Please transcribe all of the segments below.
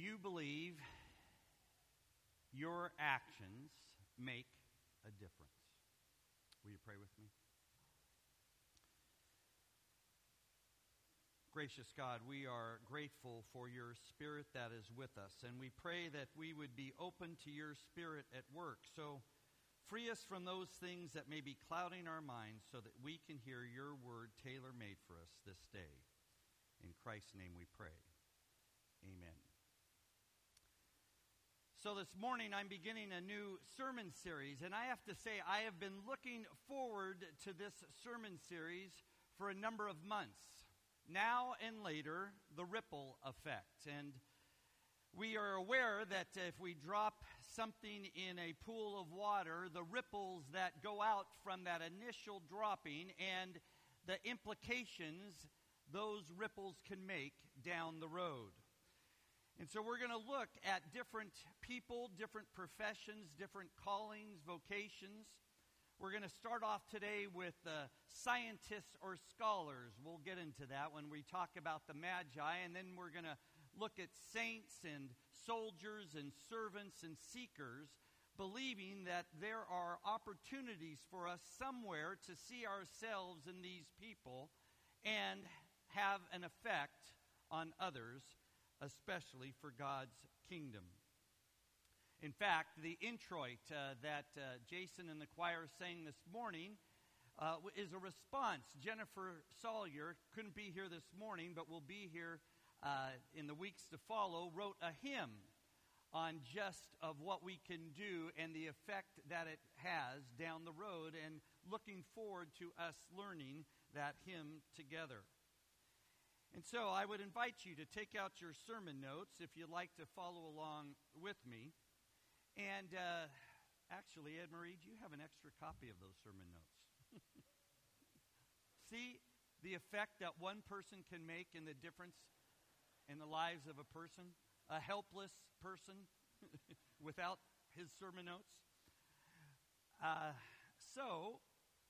you believe your actions make a difference? Will you pray with me? Gracious God, we are grateful for your Spirit that is with us, and we pray that we would be open to your Spirit at work. So free us from those things that may be clouding our minds so that we can hear your word tailor-made for us this day. In Christ's name we pray. Amen. So this morning I'm beginning a new sermon series, and I have to say I have been looking forward to this sermon series for a number of months. Now and later, the ripple effect. And we are aware that if we drop something in a pool of water, the ripples that go out from that initial dropping and the implications those ripples can make down the road. And so we're going to look at different people, different professions, different callings, vocations. We're going to start off today with scientists or scholars. We'll get into that when we talk about the Magi. And then we're going to look at saints and soldiers and servants and seekers, believing that there are opportunities for us somewhere to see ourselves in these people and have an effect on others, especially for God's kingdom. In fact, the introit that Jason and the choir sang this morning is a response. Jennifer Sawyer couldn't be here this morning, but will be here in the weeks to follow, wrote a hymn on just of what we can do and the effect that it has down the road, and looking forward to us learning that hymn together. And so I would invite you to take out your sermon notes if you'd like to follow along with me. And actually, Ed Marie, do you have an extra copy of those sermon notes? See the effect that one person can make in the difference in the lives of a person, a helpless person without his sermon notes. So,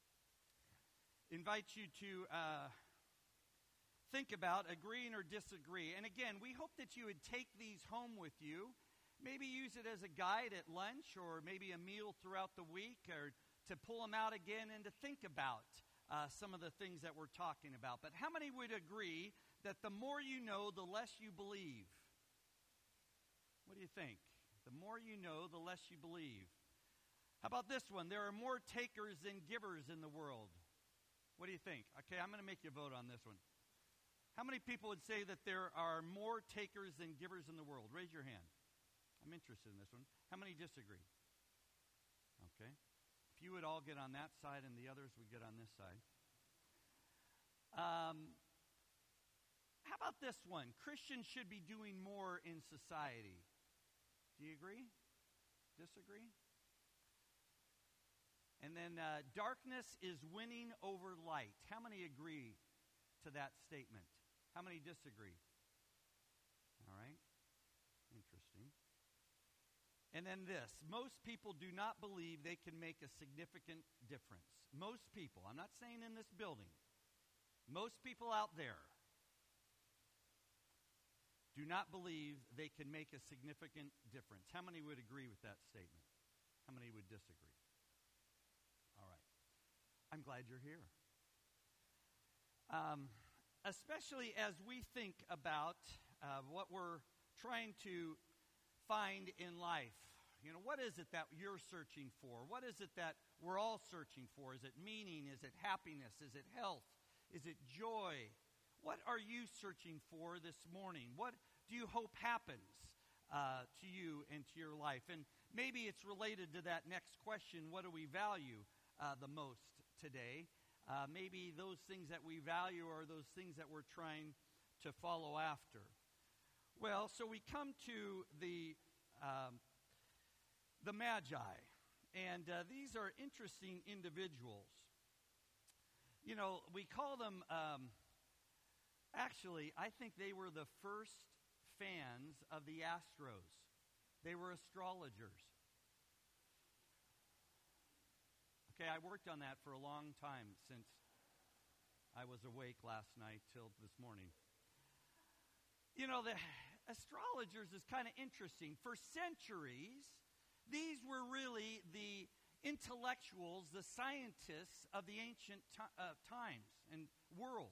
invite you to think about agreeing or disagree. And again, we hope that you would take these home with you. Maybe use it as a guide at lunch, or maybe a meal throughout the week, or to pull them out again and to think about some of the things that we're talking about. But how many would agree that the more you know, the less you believe? What do you think? The more you know, the less you believe. How about this one? There are more takers than givers in the world. What do you think? Okay, I'm going to make you vote on this one. How many people would say that there are more takers than givers in the world? Raise your hand. I'm interested in this one. How many disagree? Okay. If you would all get on that side and the others would get on this side. How about this one? Christians should be doing more in society. Do you agree? Disagree? And then darkness is winning over light. How many agree to that statement? How many disagree? All right. Interesting. And then this, most people do not believe they can make a significant difference. Most people, I'm not saying in this building, most people out there do not believe they can make a significant difference. How many would agree with that statement? How many would disagree? All right. I'm glad you're here. Especially as we think about what we're trying to find in life. You know, what is it that you're searching for? What is it that we're all searching for? Is it meaning? Is it happiness? Is it health? Is it joy? What are you searching for this morning? What do you hope happens to you and to your life? And maybe it's related to that next question, what do we value the most today? Maybe those things that we value are those things that we're trying to follow after. Well, so we come to the Magi, and these are interesting individuals. You know, we call them, actually, I think they were the first fans of the Astros. They were astrologers. Okay, I worked on that for a long time since I was awake last night till this morning. You know, astrologers is kind of interesting. For centuries, these were really the intellectuals, the scientists of the ancient times and world.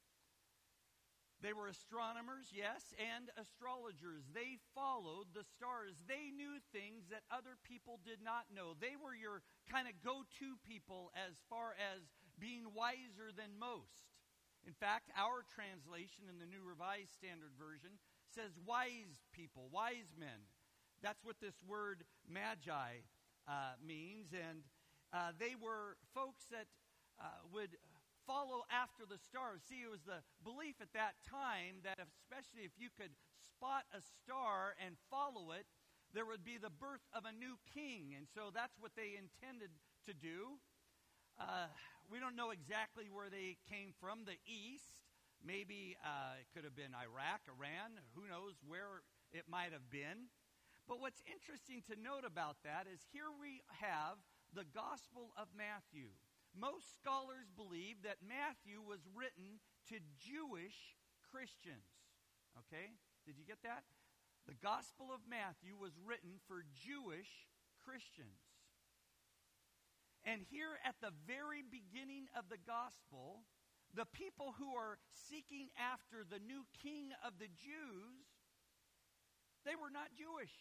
They were astronomers, yes, and astrologers. They followed the stars. They knew things that other people did not know. They were your kind of go-to people as far as being wiser than most. In fact, our translation in the New Revised Standard Version says wise people, wise men. That's what this word magi means. And they were folks that would follow after the stars. See, it was the belief at that time that especially if you could spot a star and follow it, there would be the birth of a new king. And so that's what they intended to do. We don't know exactly where they came from. The east, maybe it could have been Iraq, Iran, who knows where it might have been. But what's interesting to note about that is here we have the Gospel of Matthew. Most scholars believe that Matthew was written to Jewish Christians. Okay? Did you get that? The Gospel of Matthew was written for Jewish Christians. And here at the very beginning of the Gospel, the people who are seeking after the new king of the Jews, they were not Jewish.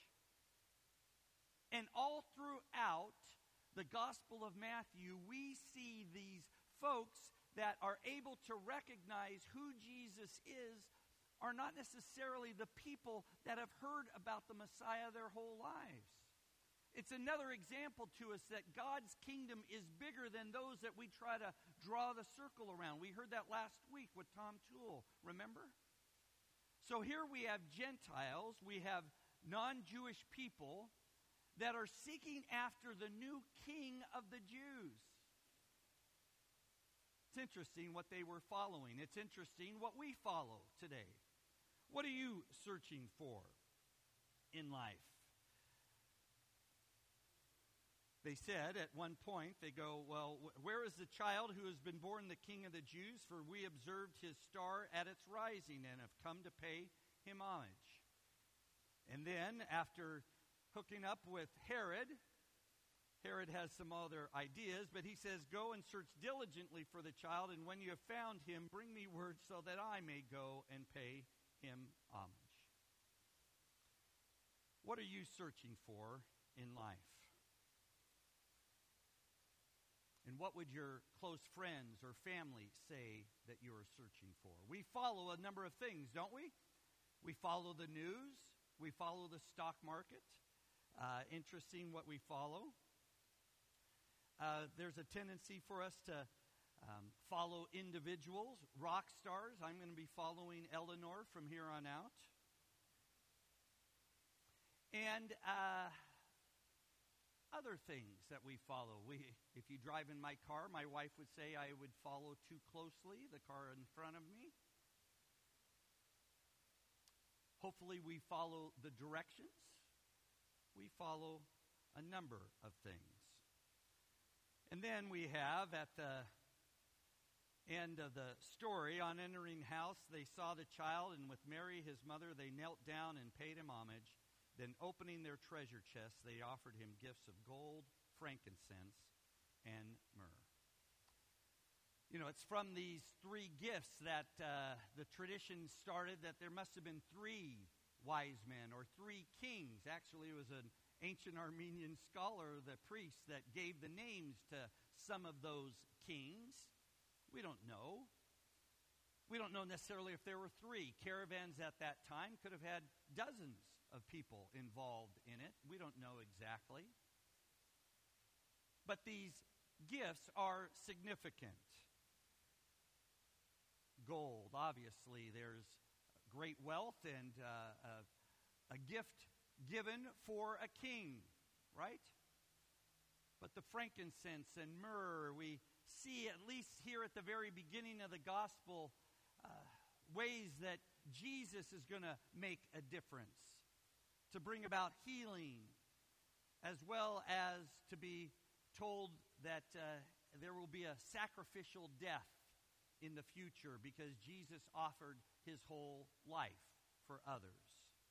And all throughout the Gospel of Matthew, we see these folks that are able to recognize who Jesus is are not necessarily the people that have heard about the Messiah their whole lives. It's another example to us that God's kingdom is bigger than those that we try to draw the circle around. We heard that last week with Tom Toole, remember? So here we have Gentiles, we have non-Jewish people that are seeking after the new king of the Jews. It's interesting what they were following. It's interesting what we follow today. What are you searching for in life? They said at one point, they go, well, where is the child who has been born the King of the Jews? For we observed his star at its rising and have come to pay him homage. And then after hooking up with Herod, Herod has some other ideas, but he says, go and search diligently for the child, and when you have found him, bring me word so that I may go and pay him homage. What are you searching for in life? And what would your close friends or family say that you are searching for? We follow a number of things, don't we? We follow the news. We follow the stock market. Interesting what we follow. There's a tendency for us to follow individuals, rock stars. I'm going to be following Eleanor from here on out. And other things that we follow. If you drive in my car, my wife would say I would follow too closely the car in front of me. Hopefully we follow the directions. We follow a number of things. And then we have at the end of the story, on entering house, they saw the child, and with Mary, his mother, they knelt down and paid him homage. Then opening their treasure chests, they offered him gifts of gold, frankincense, and myrrh. You know, it's from these three gifts that the tradition started that there must have been three wise men or three kings. Actually, it was an ancient Armenian scholar, the priest, that gave the names to some of those kings. We don't know. We don't know necessarily if there were three. Caravans at that time could have had dozens of people involved in it. We don't know exactly. But these gifts are significant. Gold, obviously, there's great wealth and a gift given for a king, right? But the frankincense and myrrh, we see at least here at the very beginning of the gospel ways that Jesus is going to make a difference, to bring about healing, as well as to be told that there will be a sacrificial death in the future because Jesus offered his whole life for others.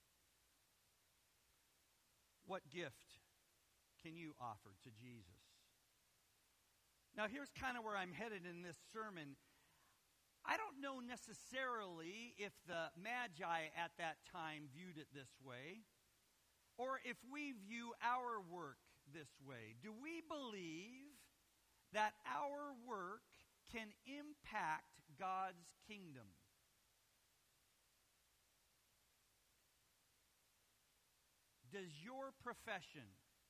What gift can you offer to Jesus? Now, here's kind of where I'm headed in this sermon. I don't know necessarily if the Magi at that time viewed it this way, or if we view our work this way. Do we believe that our work can impact God's kingdom? Does your profession,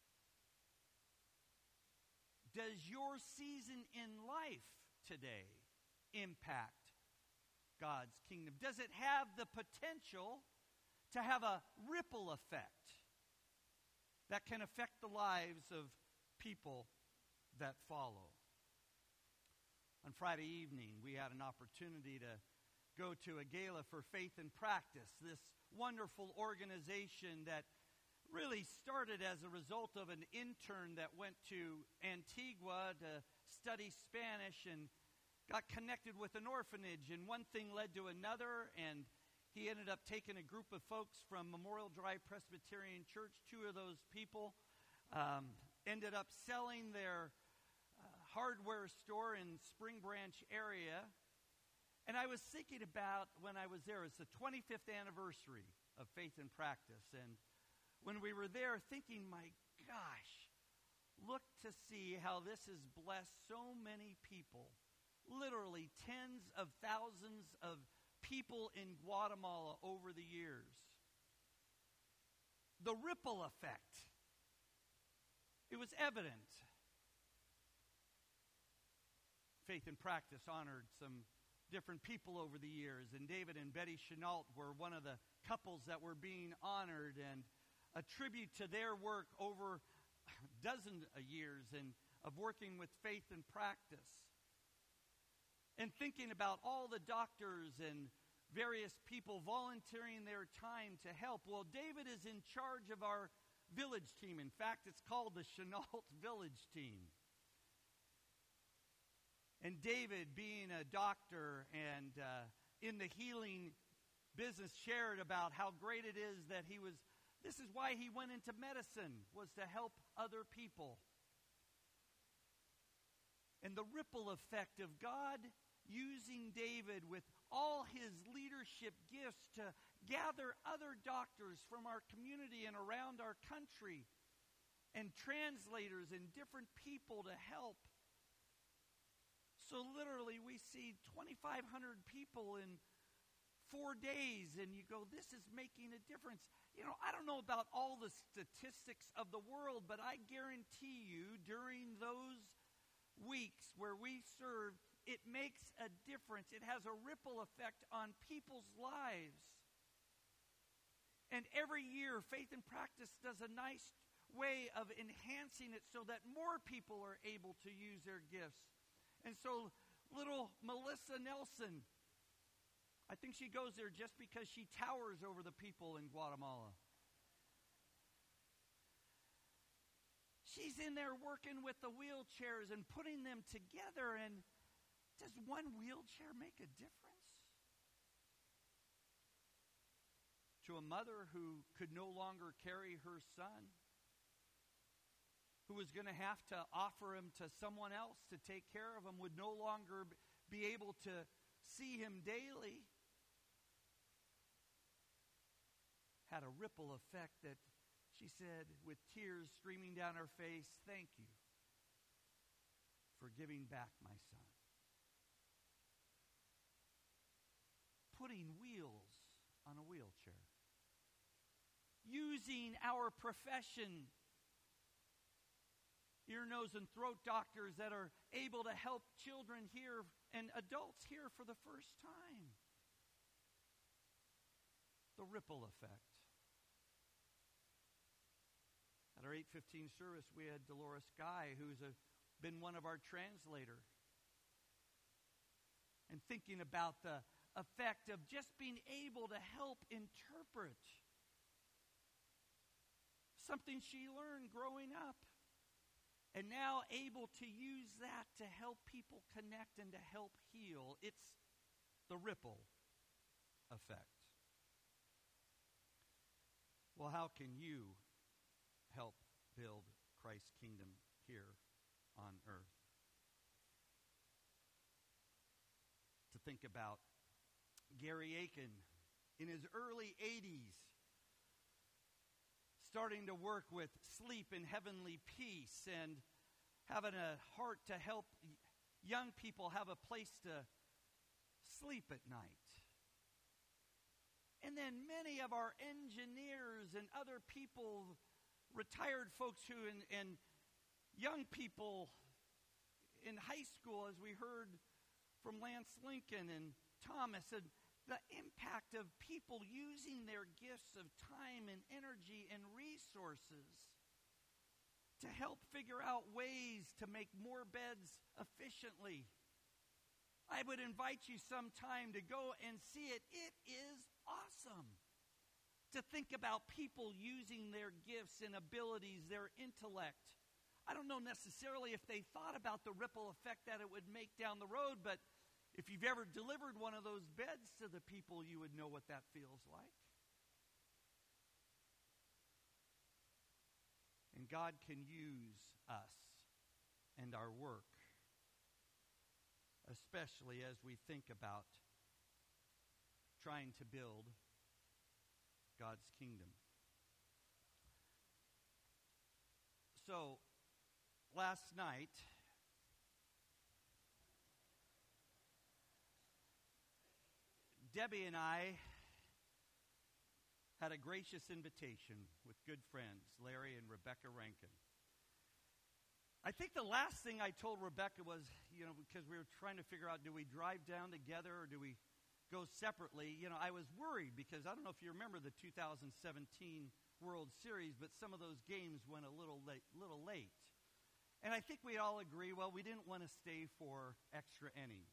does your season in life today impact God's kingdom? Does it have the potential to have a ripple effect that can affect the lives of people that follow? On Friday evening, we had an opportunity to go to a gala for Faith in Practice, this wonderful organization that really started as a result of an intern that went to Antigua to study Spanish and got connected with an orphanage, and one thing led to another, and he ended up taking a group of folks from Memorial Drive Presbyterian Church. Two of those people ended up selling their hardware store in Spring Branch area. And I was thinking about when I was there, it's the 25th anniversary of Faith in Practice. And when we were there, thinking, my gosh, look to see how this has blessed so many people. Literally tens of thousands of people in Guatemala over the years. The ripple effect. It was evident. Faith in Practice honored some different people over the years, and David and Betty Chenault were one of the couples that were being honored, and a tribute to their work over dozens of years of working with Faith in Practice. And thinking about all the doctors and various people volunteering their time to help. Well, David is in charge of our village team. In fact, it's called the Chenault Village Team. And David, being a doctor and in the healing business, shared about how great it is that this is why he went into medicine, was to help other people. And the ripple effect of God using David with all his leadership gifts to gather other doctors from our community and around our country, and translators and different people to help. So literally we see 2,500 people in 4 days, and you go, this is making a difference. You know, I don't know about all the statistics of the world, but I guarantee you during those weeks where we serve, it makes a difference. It has a ripple effect on people's lives. And every year, Faith in Practice does a nice way of enhancing it so that more people are able to use their gifts. And so little Melissa Nelson, I think she goes there just because she towers over the people in Guatemala. She's in there working with the wheelchairs and putting them together, and does one wheelchair make a difference? To a mother who could no longer carry her son, who was going to have to offer him to someone else to take care of him, would no longer be able to see him daily, had a ripple effect that she said, with tears streaming down her face, "Thank you for giving back my son." Putting wheels on a wheelchair. Using our profession, ear, nose, and throat doctors that are able to help children here and adults here for the first time. The ripple effect. At our 8:15 service, we had Dolores Guy, who's been one of our translators. And thinking about the effect of just being able to help interpret something she learned growing up, and now able to use that to help people connect and to help heal. It's the ripple effect. Well, how can you help build Christ's kingdom here on earth. To think about Gary Aiken in his early 80s, starting to work with Sleep in Heavenly Peace and having a heart to help young people have a place to sleep at night. And then many of our engineers and other people, retired folks who, and young people in high school, as we heard from Lance Lincoln and Thomas, and the impact of people using their gifts of time and energy and resources to help figure out ways to make more beds efficiently. I would invite you sometime to go and see it. It is awesome to think about people using their gifts and abilities, their intellect. I don't know necessarily if they thought about the ripple effect that it would make down the road, but if you've ever delivered one of those beds to the people, you would know what that feels like. And God can use us and our work, especially as we think about trying to build God's kingdom. So, last night, Debbie and I had a gracious invitation with good friends, Larry and Rebecca Rankin. I think the last thing I told Rebecca was, because we were trying to figure out, do we drive down together or do we go separately? I was worried because I don't know if you remember the 2017 World Series, but some of those games went a little late. And I think we all agree, well, we didn't want to stay for extra innings.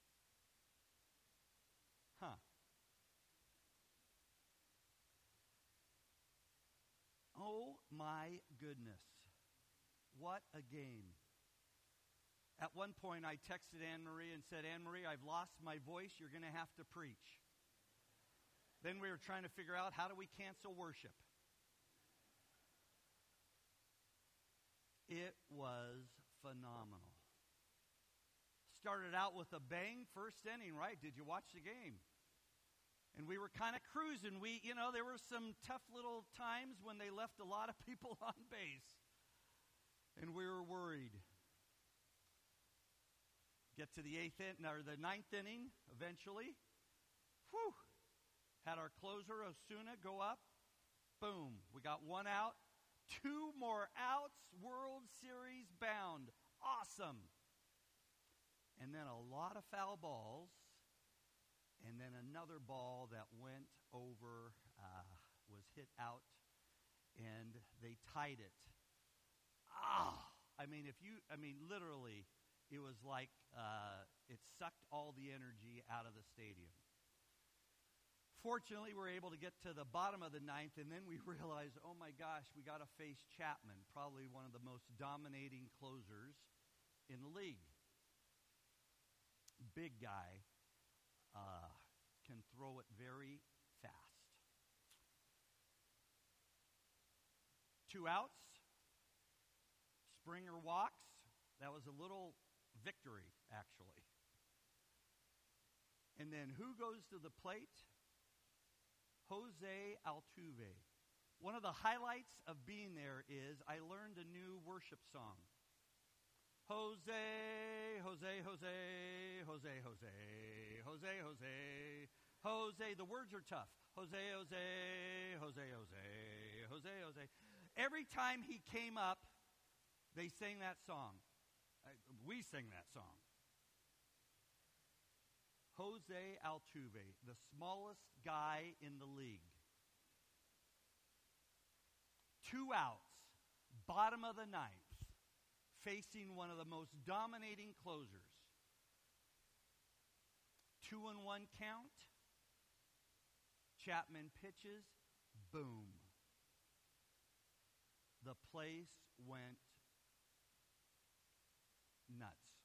Oh my goodness. What a game. At one point I texted Anne-Marie and said, Anne-Marie, I've lost my voice. You're going to have to preach. Then we were trying to figure out, how do we cancel worship? It was phenomenal. Started out with a bang, first inning, right? Did you watch the game? And we were kind of cruising. There were some tough little times when they left a lot of people on base. And we were worried. Get to the ninth inning eventually. Whew. Had our closer, Osuna, go up. Boom. We got one out. 2 more outs. World Series bound. Awesome. And then a lot of foul balls. And then another ball that went over, was hit out, and they tied it. Literally, it was like it sucked all the energy out of the stadium. Fortunately, we were able to get to the bottom of the ninth, and then we realized, oh my gosh, we got to face Chapman, probably one of the most dominating closers in the league. Big guy. Can throw it very fast. 2 outs. Springer walks. That was a little victory, actually. And then who goes to the plate? Jose Altuve. One of the highlights of being there is I learned a new worship song. Jose, Jose, Jose, Jose, Jose, Jose, Jose, Jose. The words are tough. Jose, Jose, Jose, Jose, Jose, Jose. Every time he came up, they sang that song. We sing that song. Jose Altuve, the smallest guy in the league. 2 outs, bottom of the ninth. Facing one of the most dominating closers. 2-1 count. Chapman pitches. Boom. The place went nuts.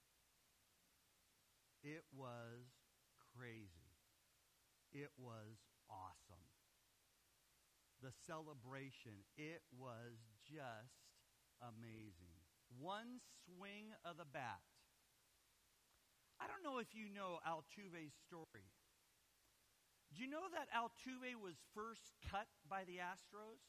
It was crazy. It was awesome. the celebration. It was just amazing. One swing of the bat. I don't know if you know Altuve's story. Do you know that Altuve was first cut by the Astros?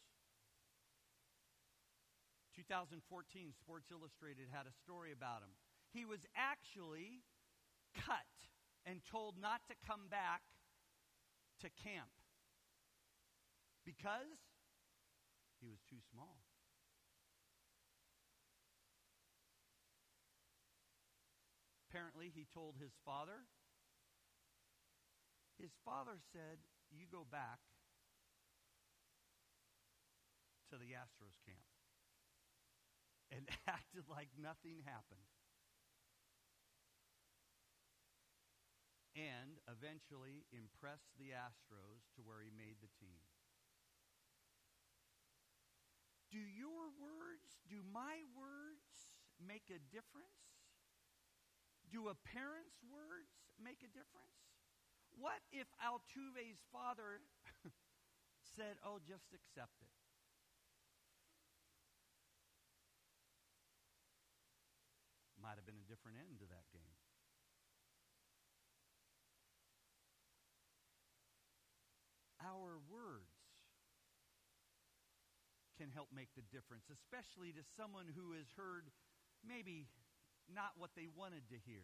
2014, Sports Illustrated had a story about him. He was actually cut and told not to come back to camp because he was too small. Apparently, he told his father. His father said, "You go back to the Astros camp," and acted like nothing happened. And eventually impressed the Astros to where he made the team. Do your words, do my words make a difference? Do a parent's words make a difference? What if Altuve's father said, "Oh, just accept it"? Might have been a different end to that game. Our words can help make the difference, especially to someone who has heard maybe not what they wanted to hear,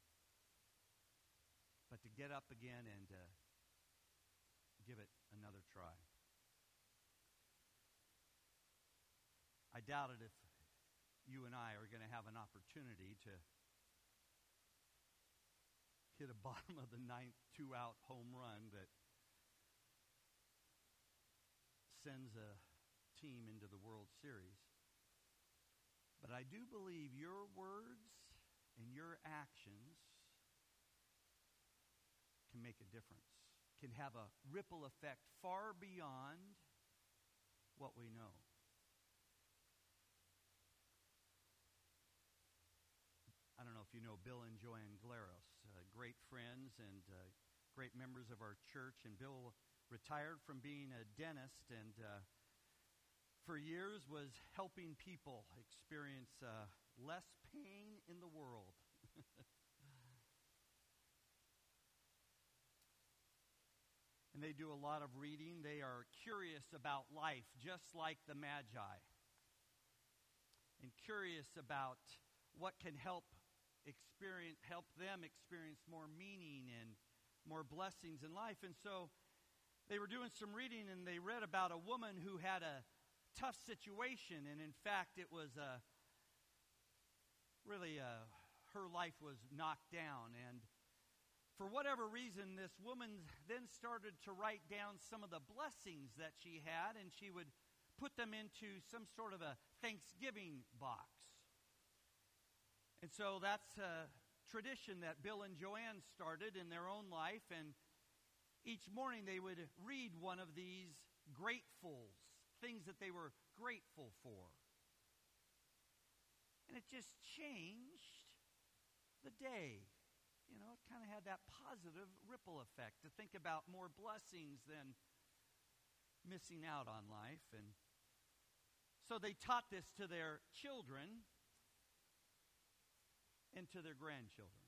but to get up again and to give it another try. I doubt it if you and I are going to have an opportunity to hit a bottom of the ninth 2-out home run that sends a team into the World Series. But I do believe your words and your actions can make a difference, can have a ripple effect far beyond what we know. I don't know if you know Bill and Joanne Glaros, great friends and great members of our church. And Bill retired from being a dentist and for years was helping people experience less pain in the world. And they do a lot of reading. They are curious about life, just like the Magi. And curious about what can help them experience more meaning and more blessings in life. And so they were doing some reading, and they read about a woman who had a tough situation. And in fact, it was her life was knocked down. And for whatever reason, this woman then started to write down some of the blessings that she had, and she would put them into some sort of a Thanksgiving box. And so that's a tradition that Bill and Joanne started in their own life, and each morning they would read one of these gratefuls, things that they were grateful for. And it just changed the day. You know, it kind of had that positive ripple effect to think about more blessings than missing out on life. And so they taught this to their children and to their grandchildren.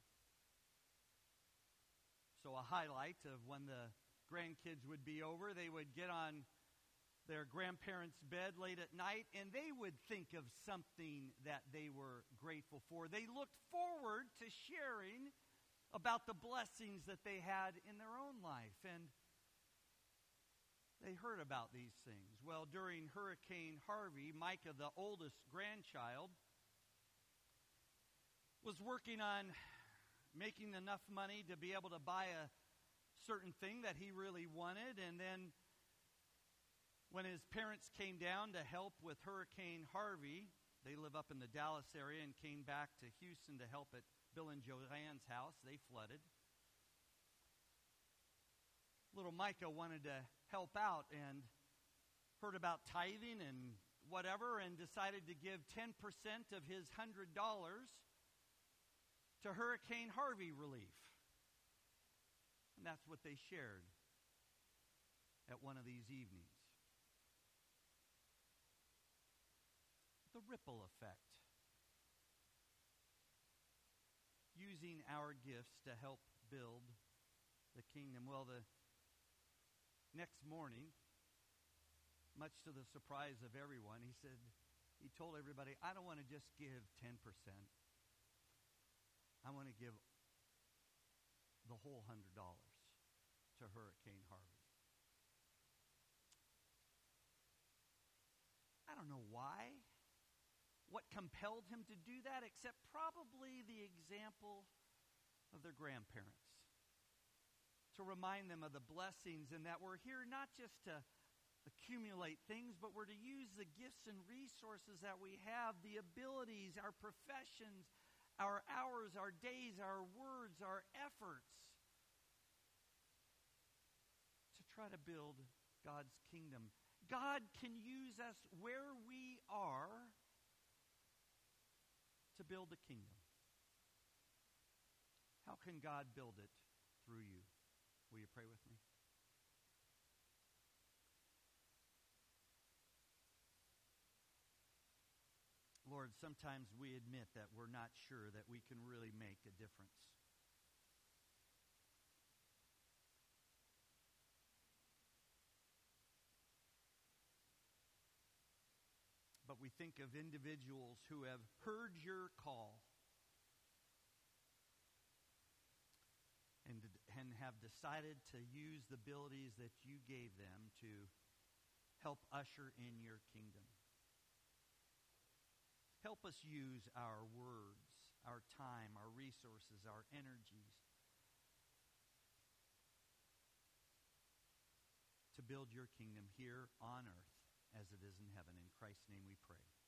So a highlight of when the grandkids would be over, they would get on their grandparents' bed late at night, and they would think of something that they were grateful for. They looked forward to sharing about the blessings that they had in their own life, and they heard about these things. Well, during Hurricane Harvey, Micah, the oldest grandchild, was working on making enough money to be able to buy a certain thing that he really wanted, and then when his parents came down to help with Hurricane Harvey, they live up in the Dallas area, and came back to Houston to help at Bill and Joanne's house. They flooded. Little Micah wanted to help out and heard about tithing and whatever, and decided to give 10% of his $100 to Hurricane Harvey relief. And that's what they shared at one of these evenings. ripple effect. Using our gifts to help build the kingdom. Well, the next morning, much to the surprise of everyone, he told everybody, I don't want to just give 10%. I want to give the whole $100 to Hurricane Harvey. I don't know why, what compelled him to do that, except probably the example of their grandparents. To remind them of the blessings and that we're here not just to accumulate things, but we're to use the gifts and resources that we have, the abilities, our professions, our hours, our days, our words, our efforts to try to build God's kingdom. God can use us where we are to build the kingdom. How can God build it through you? Will you pray with me? Lord, sometimes we admit that we're not sure that we can really make a difference. But we think of individuals who have heard your call and have decided to use the abilities that you gave them to help usher in your kingdom. Help us use our words, our time, our resources, our energies to build your kingdom here on earth as it is in heaven. In Christ's name we pray.